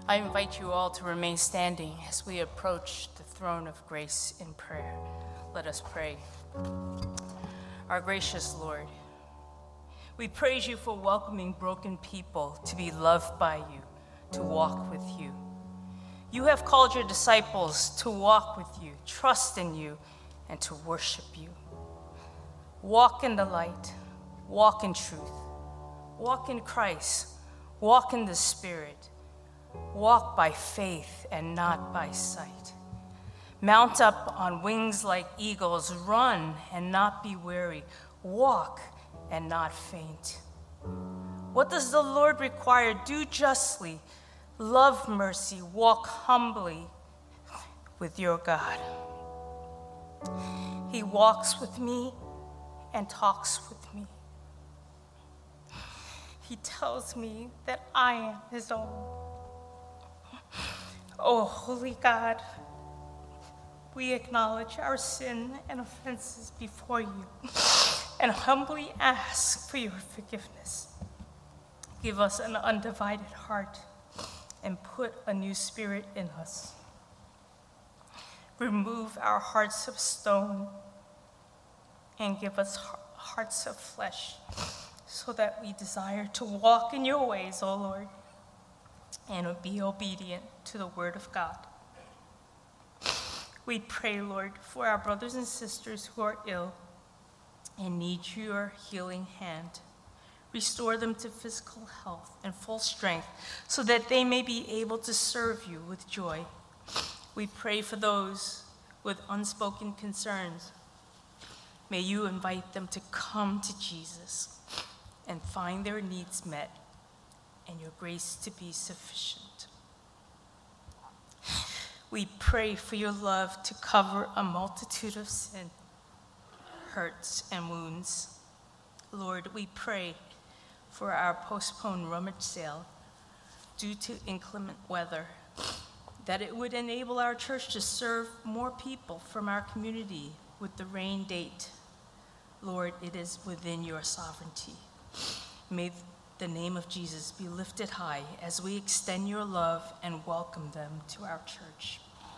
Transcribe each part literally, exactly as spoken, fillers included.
I invite you all to remain standing as we approach the throne of grace in prayer. Let us pray. Our gracious Lord, we praise you for welcoming broken people to be loved by you, to walk with you. You have called your disciples to walk with you, trust in you, and to worship you. Walk in the light, walk in truth, walk in Christ, walk in the Spirit, walk by faith and not by sight. Mount up on wings like eagles, run and not be weary, walk and not faint. What does the Lord require? Do justly, love mercy, walk humbly with your God. He walks with me and talks with me. He tells me that I am his own. Oh, holy God, we acknowledge our sin and offenses before you and humbly ask for your forgiveness. Give us an undivided heart and put a new spirit in us. Remove our hearts of stone and give us hearts of flesh so that we desire to walk in your ways, O Lord, and be obedient to the word of God. We pray, Lord, for our brothers and sisters who are ill and need your healing hand. Restore them to physical health and full strength so that they may be able to serve you with joy. We pray for those with unspoken concerns. May you invite them to come to Jesus and find their needs met and your grace to be sufficient. We pray for your love to cover a multitude of sin, hurts, and wounds. Lord, we pray for our postponed rummage sale due to inclement weather, that it would enable our church to serve more people from our community with the rain date. Lord, it is within your sovereignty. May the name of Jesus be lifted high as we extend your love and welcome them to our church.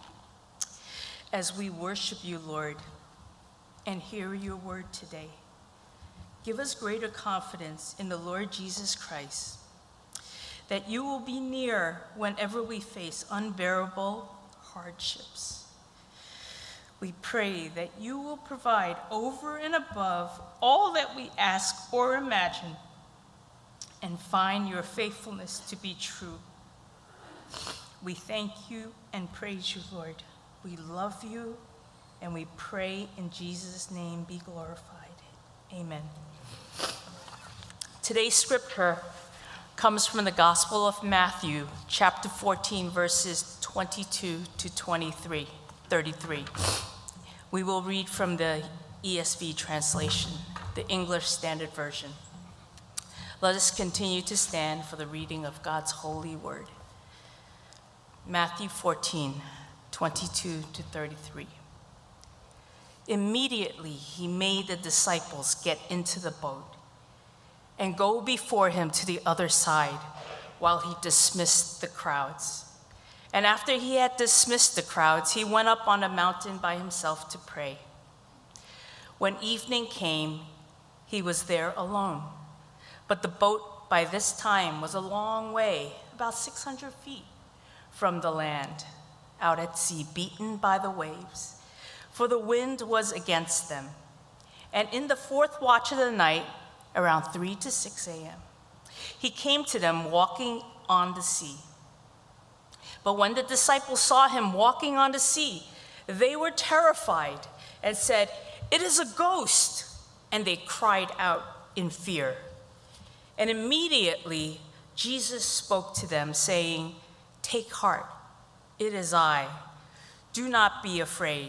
As we worship you, Lord, and hear your word today, give us greater confidence in the Lord Jesus Christ, that you will be near whenever we face unbearable hardships. We pray that you will provide over and above all that we ask or imagine, and find your faithfulness to be true. We thank you and praise you, Lord. We love you, and we pray in Jesus' name be glorified. Amen. Today's scripture comes from the Gospel of Matthew, chapter fourteen, verses twenty-two to twenty-three, thirty-three. We will read from the E S V translation, the English Standard Version. Let us continue to stand for the reading of God's holy word. Matthew fourteen, twenty-two to thirty-three. Immediately he made the disciples get into the boat and go before him to the other side while he dismissed the crowds. And after he had dismissed the crowds, he went up on a mountain by himself to pray. When evening came, he was there alone. But the boat by this time was a long way, about six hundred feet from the land, out at sea, beaten by the waves, for the wind was against them. And in the fourth watch of the night, around three to six a.m., he came to them walking on the sea. But when the disciples saw him walking on the sea, they were terrified and said, "It is a ghost," and they cried out in fear. And immediately Jesus spoke to them, saying, "Take heart, it is I. Do not be afraid."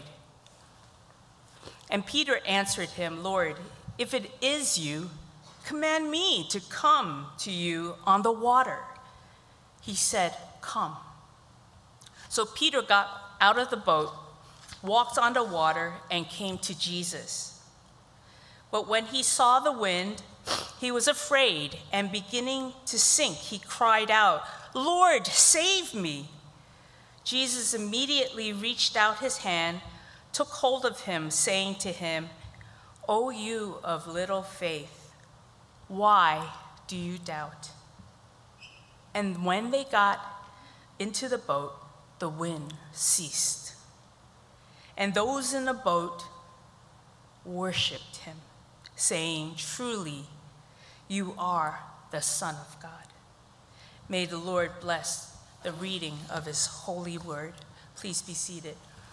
And Peter answered him, "Lord, if it is you, command me to come to you on the water." He said, "Come." So Peter got out of the boat, walked on the water, and came to Jesus. But when he saw the wind, He was afraid, and beginning to sink, he cried out, "Lord, save me!" Jesus immediately reached out his hand, took hold of him, saying to him, "O you of little faith, why do you doubt?" And when they got into the boat, the wind ceased. And those in the boat worshiped him, saying, "Truly, you are the Son of God." May the Lord bless the reading of his holy word. Please be seated.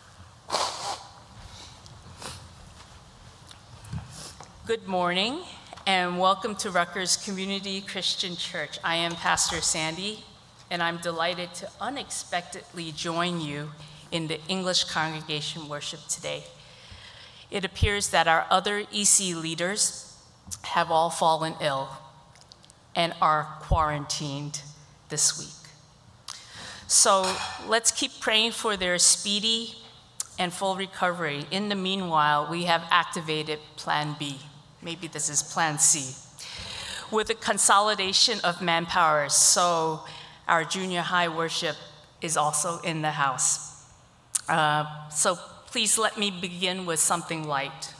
Good morning, and welcome to Rutgers Community Christian Church. I am Pastor Sandy, and I'm delighted to unexpectedly join you in the English congregation worship today. It appears that our other E C leaders have all fallen ill and are quarantined this week. So let's keep praying for their speedy and full recovery. In the meanwhile, we have activated Plan B. Maybe this is Plan C, with a consolidation of manpower. So our junior high worship is also in the house. Uh, so please let me begin with something light.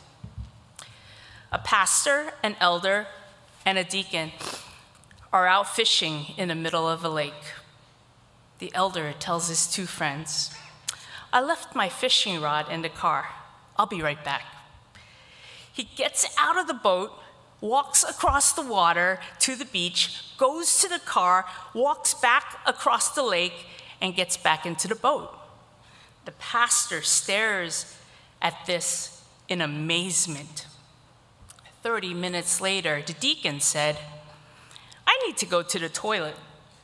A pastor, an elder, and a deacon are out fishing in the middle of a lake. The elder tells his two friends, "I left my fishing rod in the car. I'll be right back." He gets out of the boat, walks across the water to the beach, goes to the car, walks back across the lake, and gets back into the boat. The pastor stares at this in amazement. Thirty minutes later, the deacon said, "I need to go to the toilet."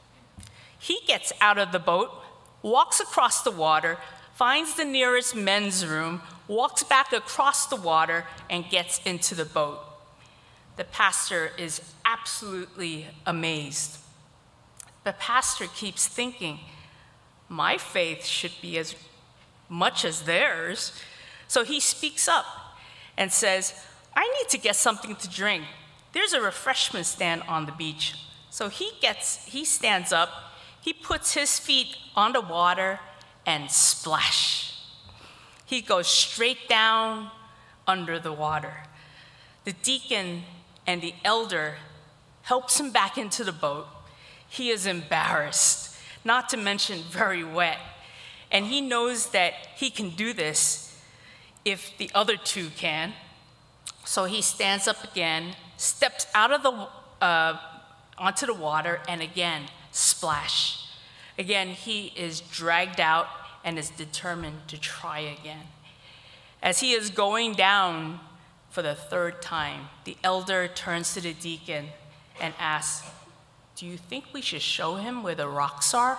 He gets out of the boat, walks across the water, finds the nearest men's room, walks back across the water, and gets into the boat. The pastor is absolutely amazed. The pastor keeps thinking, my faith should be as much as theirs. So he speaks up and says, "I need to get something to drink. There's a refreshment stand on the beach." So he gets, he stands up, he puts his feet on the water, and splash. He goes straight down under the water. The deacon and the elder helps him back into the boat. He is embarrassed, not to mention very wet. And he knows that he can do this if the other two can. So he stands up again, steps out of the uh, onto the water, and again, splash. Again, he is dragged out and is determined to try again. As he is going down for the third time, the elder turns to the deacon and asks, "Do you think we should show him where the rocks are?"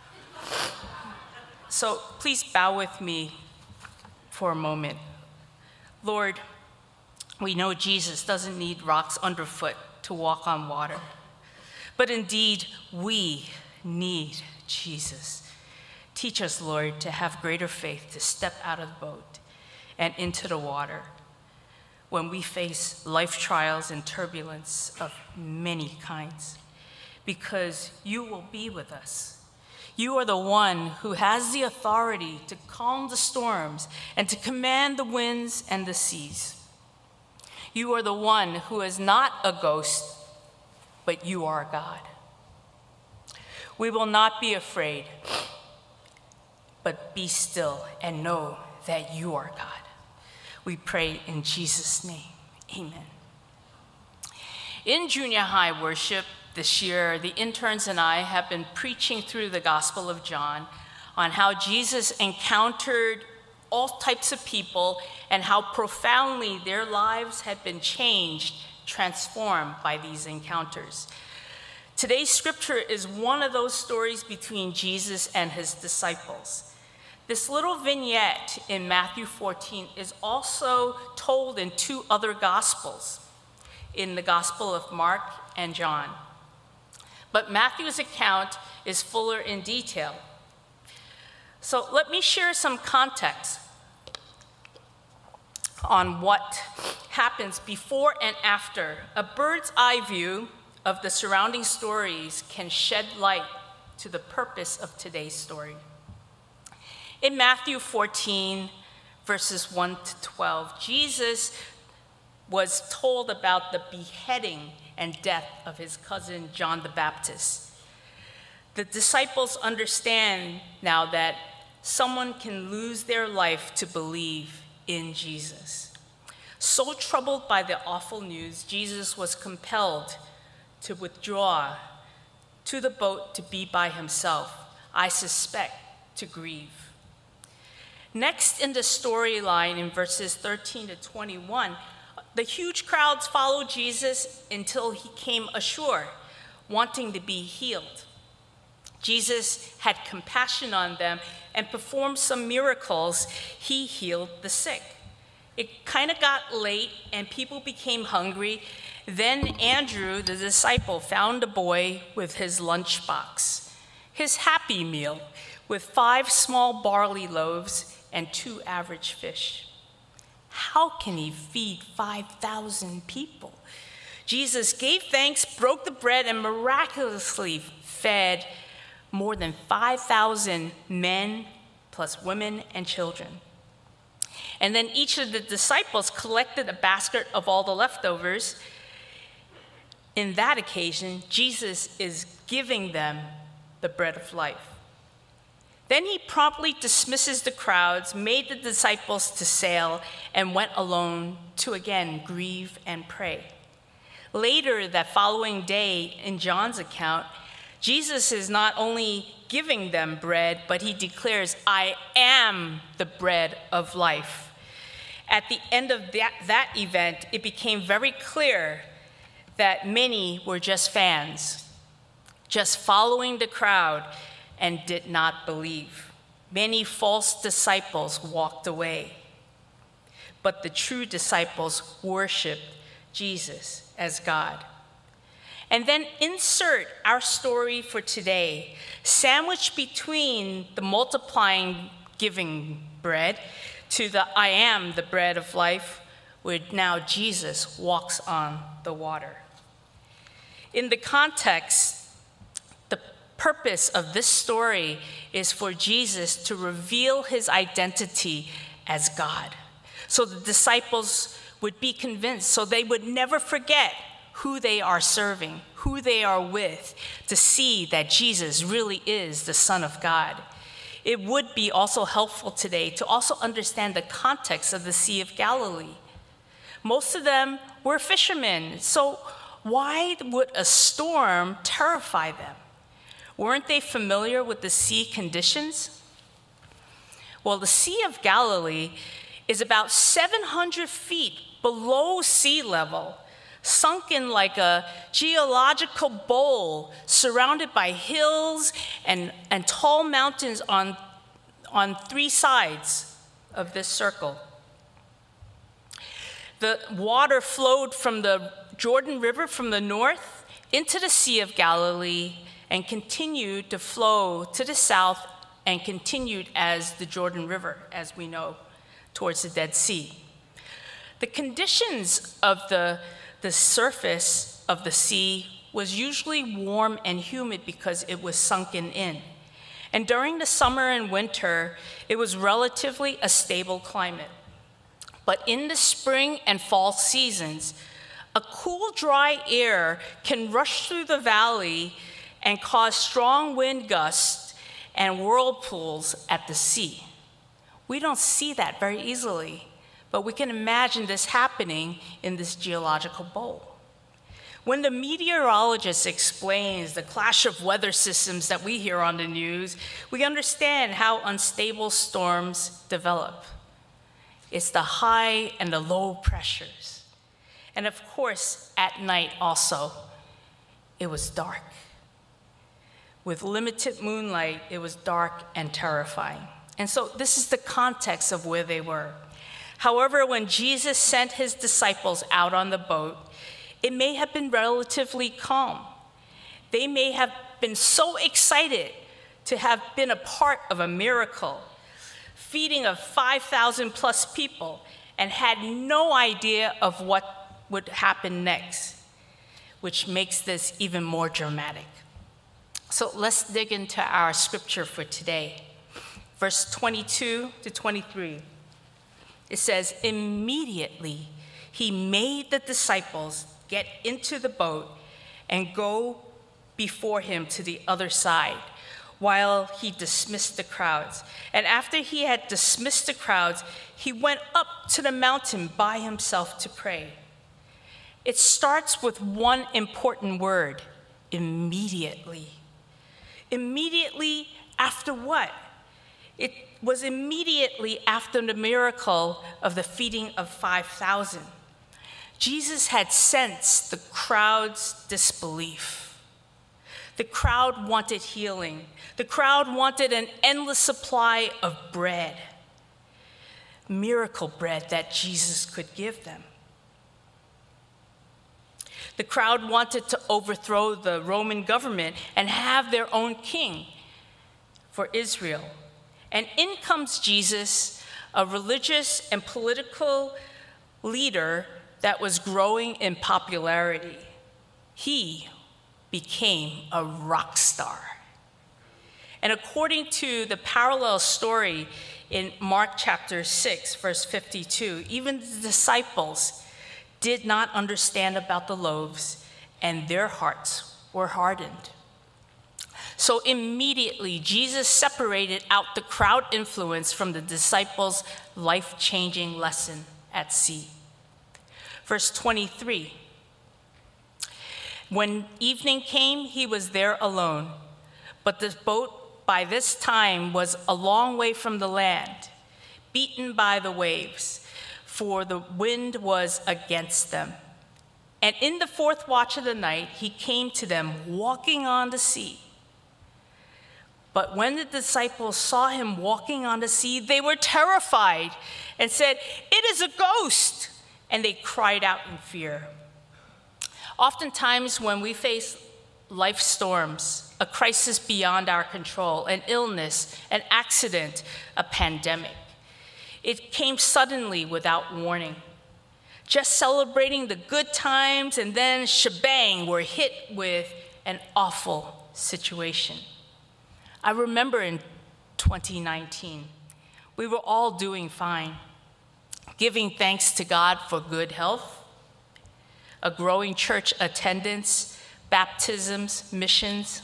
So please bow with me for a moment. Lord, we know Jesus doesn't need rocks underfoot to walk on water. But indeed, we need Jesus. Teach us, Lord, to have greater faith, to step out of the boat and into the water when we face life trials and turbulence of many kinds, because you will be with us. You are the one who has the authority to calm the storms and to command the winds and the seas. You are the one who is not a ghost, but you are God. We will not be afraid, but be still and know that you are God. We pray in Jesus' name, amen. In junior high worship this year, the interns and I have been preaching through the Gospel of John on how Jesus encountered all types of people and how profoundly their lives had been changed, transformed by these encounters. Today's scripture is one of those stories between Jesus and his disciples. This little vignette in Matthew fourteen is also told in two other Gospels, in the Gospel of Mark and John. But Matthew's account is fuller in detail. So let me share some context. on what happens before and after, a bird's eye view of the surrounding stories can shed light to the purpose of today's story. In Matthew fourteen, verses one to twelve, Jesus was told about the beheading and death of his cousin John the Baptist. The disciples understand now that someone can lose their life to believe in Jesus. So troubled by the awful news, Jesus was compelled to withdraw to the boat to be by himself, I suspect to grieve. Next in the storyline, in verses thirteen to twenty-one, the huge crowds followed Jesus until he came ashore, wanting to be healed. Jesus had compassion on them and performed some miracles. He healed the sick. It kind of got late and people became hungry. Then Andrew, the disciple, found a boy with his lunchbox, his happy meal, with five small barley loaves and two average fish. How can he feed five thousand people? Jesus gave thanks, broke the bread, and miraculously fed more than five thousand men, plus women and children. And then each of the disciples collected a basket of all the leftovers. In that occasion, Jesus is giving them the bread of life. Then he promptly dismisses the crowds, made the disciples to sail, and went alone to again grieve and pray. Later, that following day, in John's account, Jesus is not only giving them bread, but he declares, I am the bread of life. At the end of that, that event, it became very clear that many were just fans, just following the crowd, and did not believe. Many false disciples walked away, but the true disciples worshiped Jesus as God. And then insert our story for today, sandwiched between the multiplying giving bread to the I am the bread of life, where now Jesus walks on the water. In the context, the purpose of this story is for Jesus to reveal his identity as God, so the disciples would be convinced, so they would never forget who they are serving, who they are with, to see that Jesus really is the Son of God. It would be also helpful today to also understand the context of the Sea of Galilee. Most of them were fishermen, so why would a storm terrify them? Weren't they familiar with the sea conditions? Well, the Sea of Galilee is about seven hundred feet below sea level, sunken like a geological bowl, surrounded by hills and, and tall mountains on, on three sides of this circle. The water flowed from the Jordan River from the north into the Sea of Galilee and continued to flow to the south and continued as the Jordan River, as we know, towards the Dead Sea. The conditions of the, the surface of the sea was usually warm and humid because it was sunken in. And during the summer and winter, it was relatively a stable climate. But in the spring and fall seasons, a cool, dry air can rush through the valley and cause strong wind gusts and whirlpools at the sea. We don't see that very easily, but we can imagine this happening in this geological bowl. When the meteorologist explains the clash of weather systems that we hear on the news, we understand how unstable storms develop. It's the high and the low pressures. And of course, at night also, it was dark. With limited moonlight, it was dark and terrifying. And so this is the context of where they were. However, when Jesus sent his disciples out on the boat, it may have been relatively calm. They may have been so excited to have been a part of a miracle, feeding of five thousand plus people, and had no idea of what would happen next, which makes this even more dramatic. So let's dig into our scripture for today. Verse twenty-two to twenty-three. It says, immediately he made the disciples get into the boat and go before him to the other side, while he dismissed the crowds. And after he had dismissed the crowds, he went up to the mountain by himself to pray. It starts with one important word, immediately. Immediately after what? It was immediately after the miracle of the feeding of five thousand. Jesus had sensed the crowd's disbelief. The crowd wanted healing. The crowd wanted an endless supply of bread, miracle bread that Jesus could give them. The crowd wanted to overthrow the Roman government and have their own king for Israel. And in comes Jesus, a religious and political leader that was growing in popularity. He became a rock star. And according to the parallel story in Mark chapter six, verse fifty-two, even the disciples did not understand about the loaves, and their hearts were hardened. So immediately, Jesus separated out the crowd influence from the disciples' life-changing lesson at sea. Verse twenty-three, when evening came, he was there alone, but the boat by this time was a long way from the land, beaten by the waves, for the wind was against them. And in the fourth watch of the night, he came to them walking on the sea. But when the disciples saw him walking on the sea, they were terrified and said, "It is a ghost!" And they cried out in fear. Oftentimes, when we face life storms, a crisis beyond our control, an illness, an accident, a pandemic, it came suddenly without warning. Just celebrating the good times, and then shebang, we're hit with an awful situation. I remember in twenty nineteen, we were all doing fine, giving thanks to God for good health, a growing church attendance, baptisms, missions.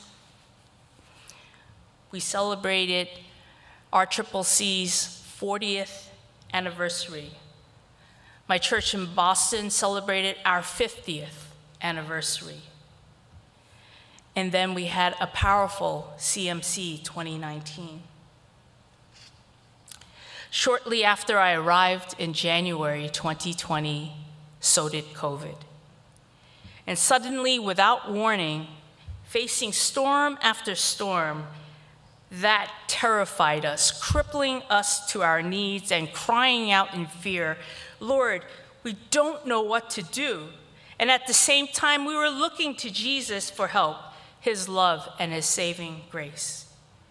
We celebrated R C C C's fortieth anniversary. My church in Boston celebrated our fiftieth anniversary. And then we had a powerful C M C twenty nineteen. Shortly after I arrived in January twenty twenty, so did COVID. And suddenly, without warning, facing storm after storm, that terrified us, crippling us to our knees and crying out in fear, "Lord, we don't know what to do." And at the same time, we were looking to Jesus for help, his love, and his saving grace.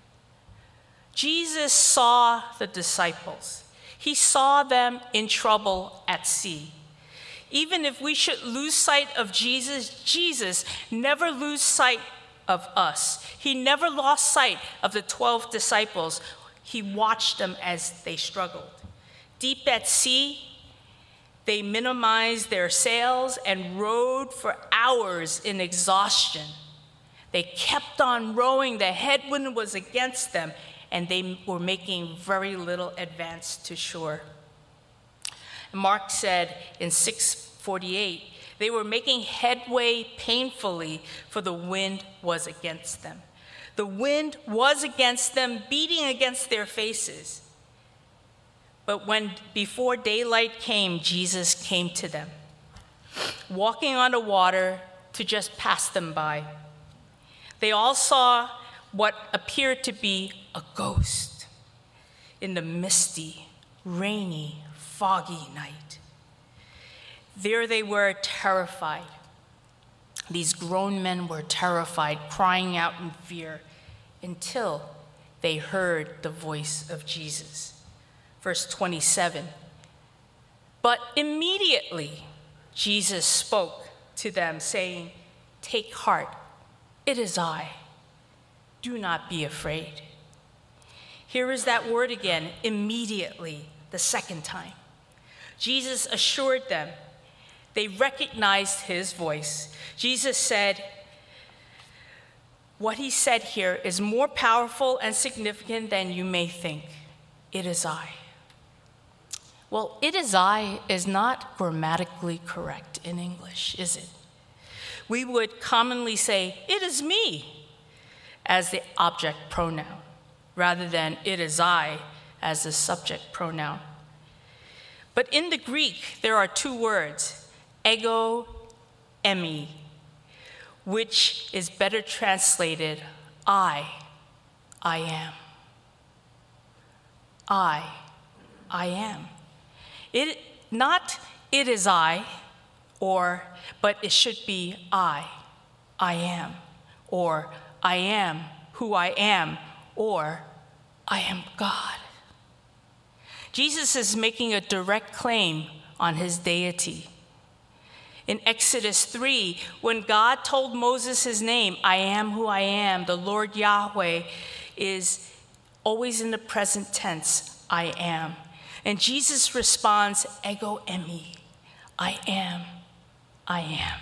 Jesus saw the disciples. He saw them in trouble at sea. Even if we should lose sight of Jesus, Jesus never lose sight of us. He never lost sight of the twelve disciples. He watched them as they struggled. Deep at sea, they minimized their sails and rowed for hours in exhaustion. They kept on rowing. The headwind was against them, and they were making very little advance to shore. Mark said in six forty-eight, they were making headway painfully, for the wind was against them. The wind was against them, beating against their faces. But when before daylight came, Jesus came to them, walking on the water to just pass them by. They all saw what appeared to be a ghost in the misty, rainy, foggy night. There they were, terrified. These grown men were terrified, crying out in fear, until they heard the voice of Jesus. Verse twenty-seven, But immediately Jesus spoke to them, saying, "Take heart, it is I. Do not be afraid." Here is that word again, immediately, the second time. Jesus assured them. They recognized his voice. Jesus said, what he said here is more powerful and significant than you may think. It is I. Well, it is I is not grammatically correct in English, is it? We would commonly say, "It is me," as the object pronoun, rather than "it is I" as the subject pronoun. But in the Greek, there are two words, ego emi, which is better translated, I, I am. I, I am. It, not it is I, or, but it should be I, I am, or I am who I am, or I am God. Jesus is making a direct claim on his deity. In Exodus three, when God told Moses his name, I am who I am, the Lord Yahweh is always in the present tense, I am. And Jesus responds, ego emi, I am, I am.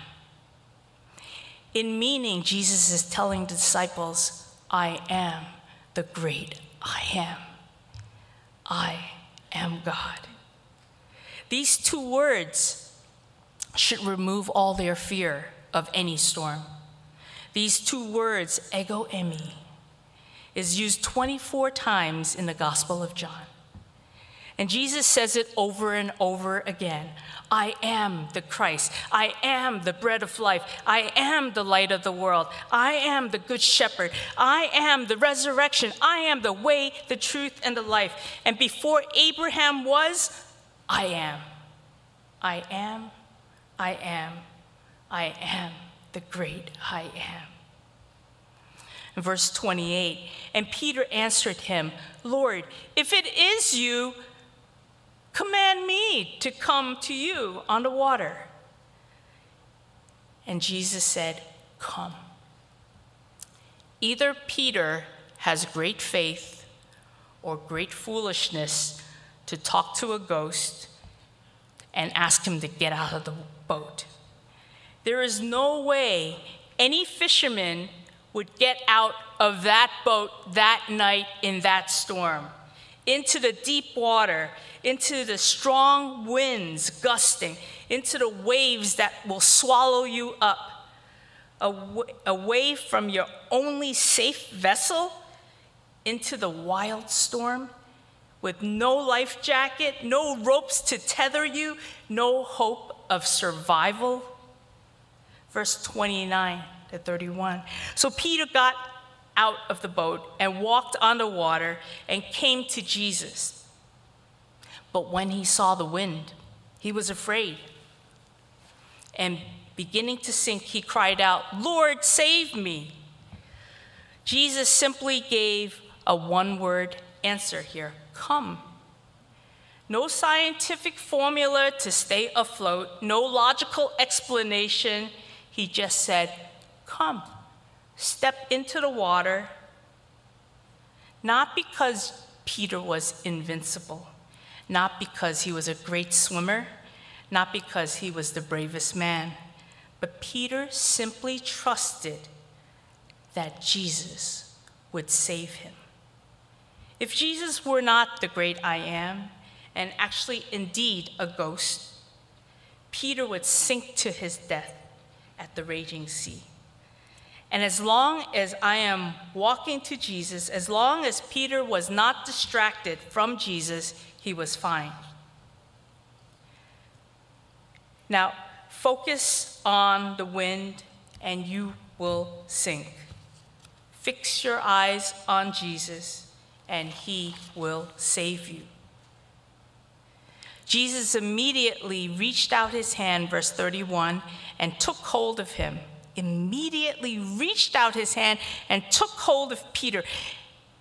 In meaning, Jesus is telling the disciples, I am the great I am. I am God. These two words should remove all their fear of any storm. These two words, ego emi, is used twenty-four times in the Gospel of John. And Jesus says it over and over again. I am the Christ. I am the bread of life. I am the light of the world. I am the good shepherd. I am the resurrection. I am the way, the truth, and the life. And before Abraham was, I am. I am, I am, I am the great I am. In verse twenty-eight, and Peter answered him, Lord, if it is you, command me to come to you on the water. And Jesus said, come. Either Peter has great faith or great foolishness to talk to a ghost and ask him to get out of the boat. There is no way any fisherman would get out of that boat that night in that storm, into the deep water, into the strong winds gusting, into the waves that will swallow you up, away from your only safe vessel, into the wild storm, with no life jacket, no ropes to tether you, no hope of survival. Verse twenty-nine to thirty-one. So Peter got out of the boat and walked on the water and came to Jesus. But when he saw the wind, he was afraid. And beginning to sink, he cried out, Lord, save me. Jesus simply gave a one-word answer here, come. No scientific formula to stay afloat, no logical explanation. He just said, come, step into the water. Not because Peter was invincible, not because he was a great swimmer, not because he was the bravest man, but Peter simply trusted that Jesus would save him. If Jesus were not the great I am, and actually indeed a ghost, Peter would sink to his death at the raging sea. And as long as I am walking to Jesus, as long as Peter was not distracted from Jesus, he was fine. Now, focus on the wind and you will sink. Fix your eyes on Jesus and he will save you. Jesus immediately reached out his hand, verse thirty-one, and took hold of him. Immediately reached out his hand and took hold of Peter.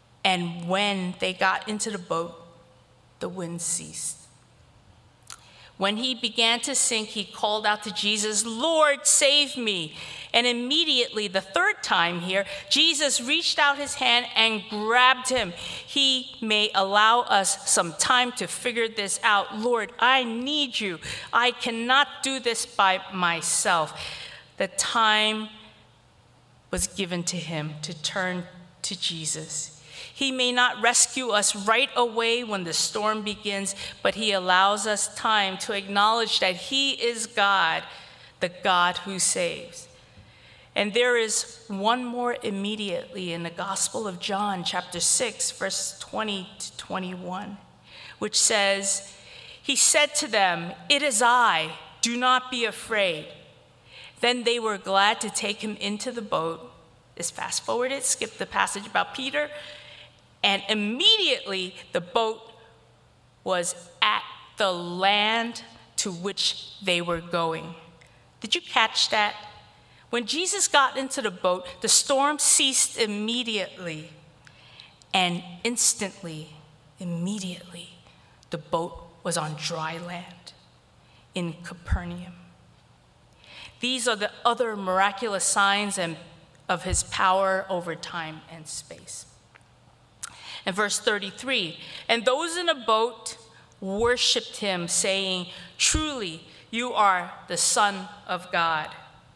And when they got into the boat, the wind ceased. When he began to sink, he called out to Jesus, "Lord, save me." And immediately, the third time here, Jesus reached out his hand and grabbed him. He may allow us some time to figure this out. "Lord, I need you. I cannot do this by myself." The time was given to him to turn to Jesus. He may not rescue us right away when the storm begins, but he allows us time to acknowledge that he is God, the God who saves. And there is one more immediately in the Gospel of John, chapter six, verse twenty to twenty-one, which says, "He said to them, 'It is I, do not be afraid.' Then they were glad to take him into the boat." Let's fast forward it, skip the passage about Peter. "And immediately the boat was at the land to which they were going." Did you catch that? When Jesus got into the boat, the storm ceased immediately. And instantly, immediately, the boat was on dry land in Capernaum. These are the other miraculous signs and of his power over time and space. In verse thirty-three, "And those in the boat worshiped him, saying, 'Truly, you are the Son of God.'"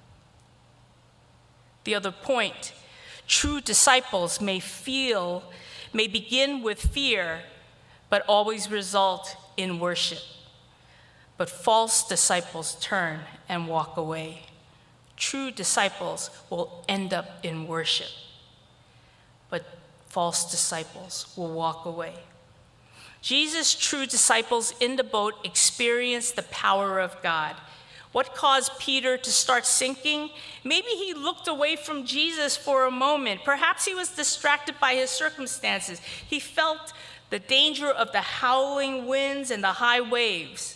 The other point, true disciples may feel, may begin with fear, but always result in worship. But false disciples turn and walk away. True disciples will end up in worship, but false disciples will walk away. Jesus' true disciples in the boat experienced the power of God. What caused Peter to start sinking? Maybe he looked away from Jesus for a moment. Perhaps he was distracted by his circumstances. He felt the danger of the howling winds and the high waves.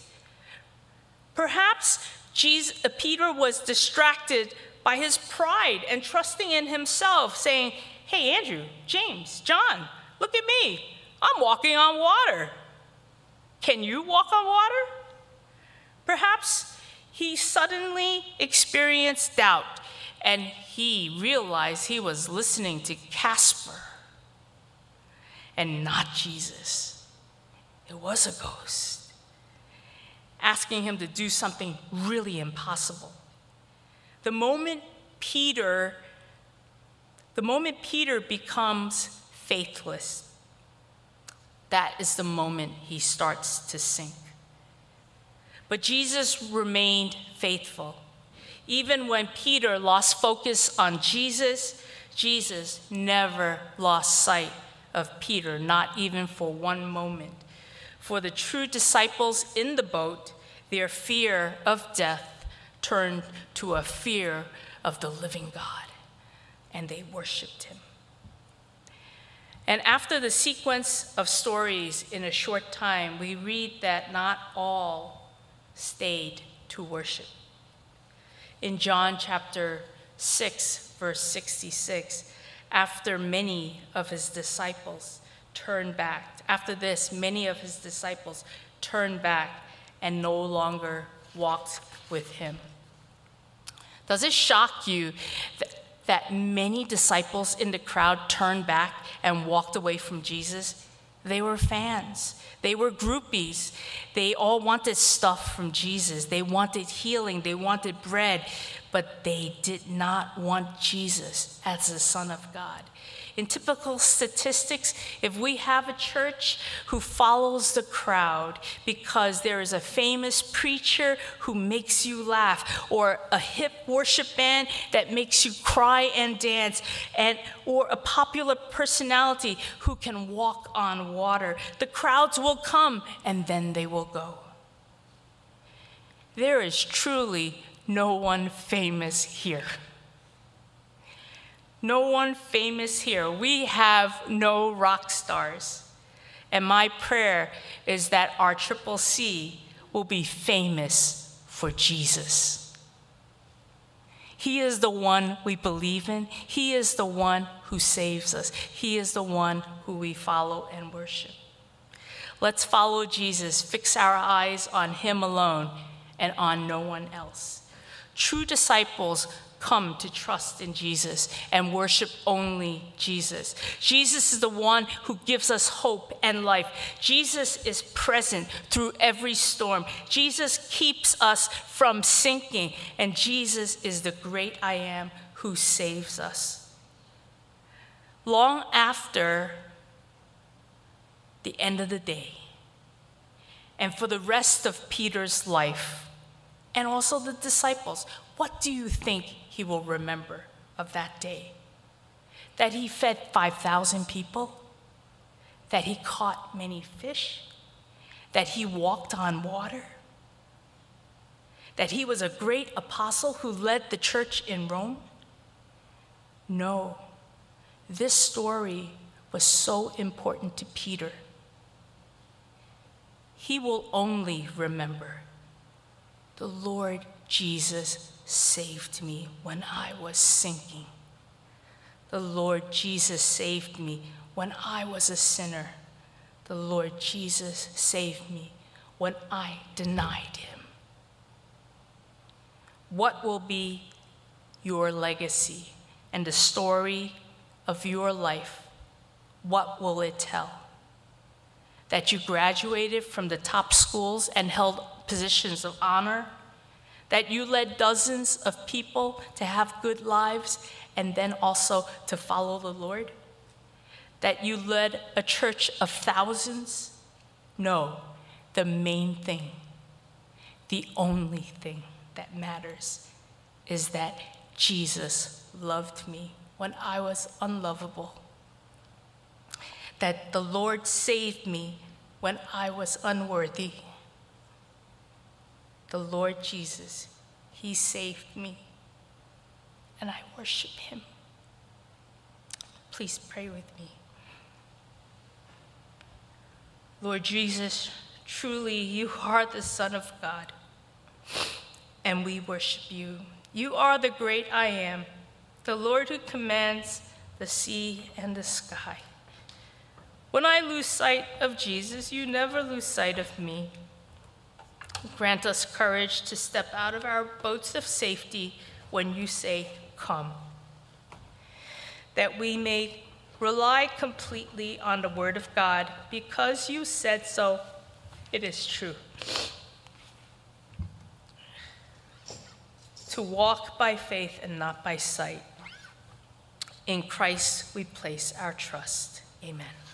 Perhaps Jesus, uh, Peter was distracted by his pride and trusting in himself, saying, "Hey, Andrew, James, John, look at me. I'm walking on water. Can you walk on water?" Perhaps he suddenly experienced doubt, and he realized he was listening to Casper and not Jesus. It was a ghost, asking him to do something really impossible. The moment Peter, the moment Peter becomes faithless, that is the moment he starts to sink. But Jesus remained faithful. Even when Peter lost focus on Jesus, Jesus never lost sight of Peter, not even for one moment. For the true disciples in the boat, their fear of death turned to a fear of the living God, and they worshiped him. And after the sequence of stories in a short time, we read that not all stayed to worship. In John chapter six, verse sixty-six, after many of his disciples turned back, after this, many of his disciples turned back and no longer walked with him. Does it shock you that, that many disciples in the crowd turned back and walked away from Jesus? They were fans. They were groupies. They all wanted stuff from Jesus. They wanted healing. They wanted bread. But they did not want Jesus as the Son of God. In typical statistics, if we have a church who follows the crowd because there is a famous preacher who makes you laugh, or a hip worship band that makes you cry and dance, and or a popular personality who can walk on water, the crowds will come and then they will go. There is truly no one famous here. No one famous here. We have no rock stars. And my prayer is that our Triple C will be famous for Jesus. He is the one we believe in. He is the one who saves us. He is the one who we follow and worship. Let's follow Jesus, fix our eyes on him alone and on no one else. True disciples come to trust in Jesus and worship only Jesus. Jesus is the one who gives us hope and life. Jesus is present through every storm. Jesus keeps us from sinking, and Jesus is the great I am who saves us. Long after the end of the day, and for the rest of Peter's life, and also the disciples, what do you think he will remember of that day? That he fed five thousand people? That he caught many fish? That he walked on water? That he was a great apostle who led the church in Rome? No, this story was so important to Peter. He will only remember, the Lord Jesus saved me when I was sinking. The Lord Jesus saved me when I was a sinner. The Lord Jesus saved me when I denied him. What will be your legacy and the story of your life? What will it tell? That you graduated from the top schools and held positions of honor? That you led dozens of people to have good lives and then also to follow the Lord? That you led a church of thousands? No, the main thing, the only thing that matters is that Jesus loved me when I was unlovable. That the Lord saved me when I was unworthy. The Lord Jesus, he saved me, and I worship him. Please pray with me. Lord Jesus, truly you are the Son of God, and we worship you. You are the great I am, the Lord who commands the sea and the sky. When I lose sight of Jesus, you never lose sight of me. Grant us courage to step out of our boats of safety when you say, come. That we may rely completely on the word of God, because you said so, it is true. To walk by faith and not by sight. In Christ we place our trust. Amen.